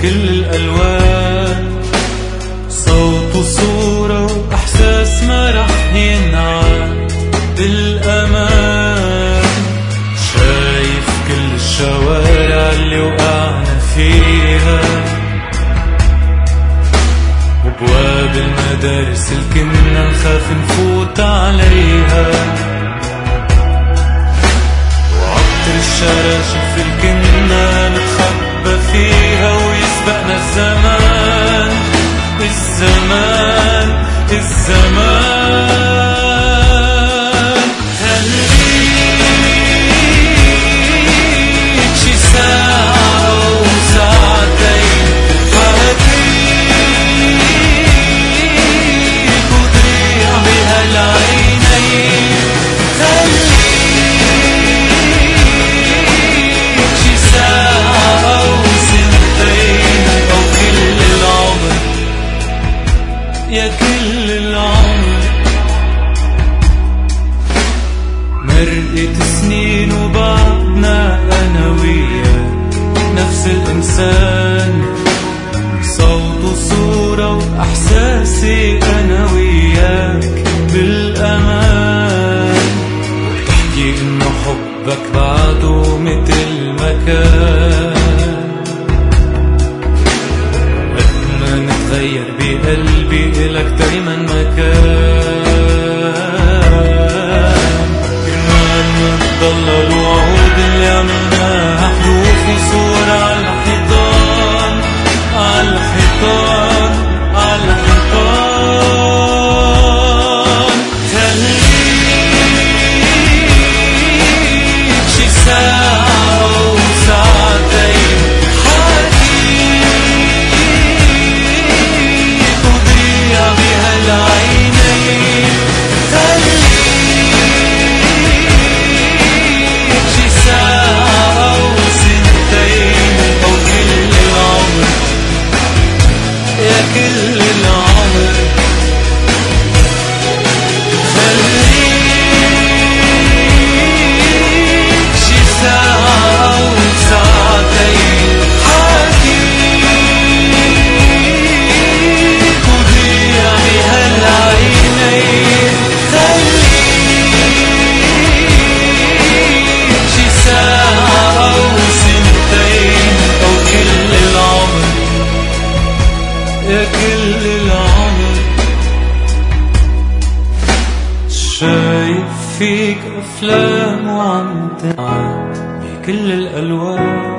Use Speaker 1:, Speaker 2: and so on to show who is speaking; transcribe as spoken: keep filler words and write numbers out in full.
Speaker 1: كل الألوان، صوت وصورة وإحساس ما رح ينعاد بالأمان. شايف كل الشوارع اللي وقعنا فيها، وابواب المدارس اللي كنا نخاف نفوت عليها، وعطر الشراشف اللي كنا نتخبى فيها، ويسبقنا الزمان الزمان الزمان. خليك شي ساعة وساعتين حكيك وضيع بهالعينين. خليك شي ساعة أو سنتين أو كل العمر، يا كل العمر. مرقت سنين وبعدنا أنا وياك نفس الإنسان، صوت وصورة وإحساسي أنا وياك بالأمان. وتحكي إنه حبك بعده متل ما كان، قد ما نتغير بقلبي إلك دايما مكان. كرمال ما تضل الوعود اللي عملناها حروف وصور عالحيطان عالحيطان عالحيطان. خليك شي ساعة أو ساعتين حكيك وضيع بهالعينين. خليك شي ساعة أو سنتين أو كل العمر، يا كل العمر. خليك شي ساعة أو ساعتين حكيك وضيع بهالعينين. خليك شي ساعة أو سنتين أو كل العمر، يا كل العمر. شايف فيك أفلام وعم تنعاد بكل الألوان،